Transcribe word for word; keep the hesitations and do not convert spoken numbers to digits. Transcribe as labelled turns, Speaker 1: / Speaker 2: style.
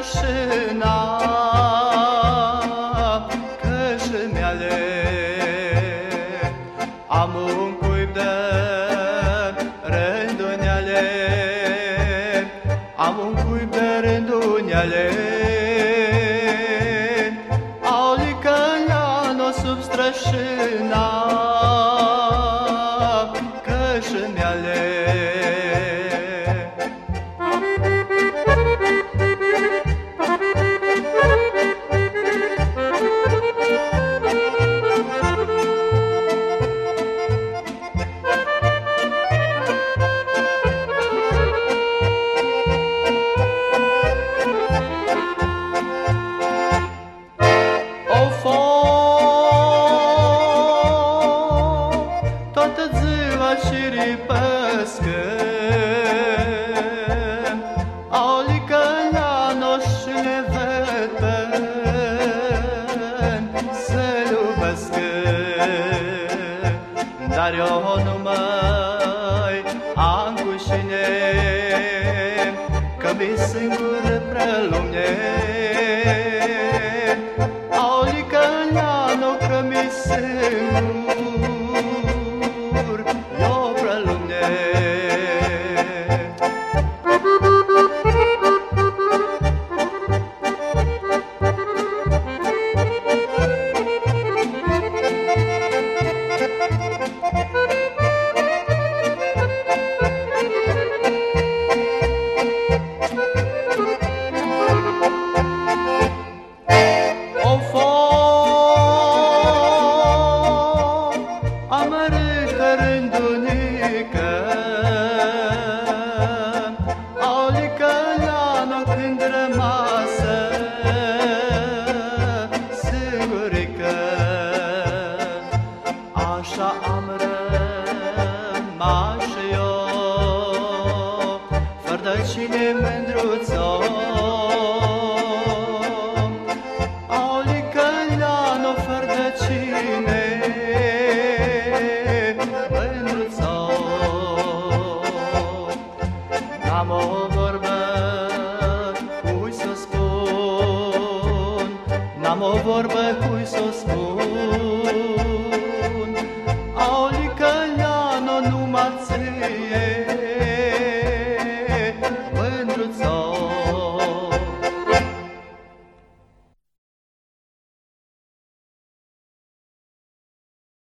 Speaker 1: strășina cășile mele. Am un cuib de rânduneale, am un cuib de rânduneale. Au licăleanu sub strășina cășile mele. Toată ziua șiripăscă au licăleanu și le vătăn să iubescă. Dar eu nu mai am cu cine, că mi singur prelumne. Au licăleanu că mi singur eu prelumne. Amărâtă rândunică au licăleanu când rămasă singurică. Așa am rămas și eu, fără de cine mândruțo. Au licăleanu fără de cine n-am o vorbă cui să spun, n-am o vorbă cui să spun. Au licăleanu numai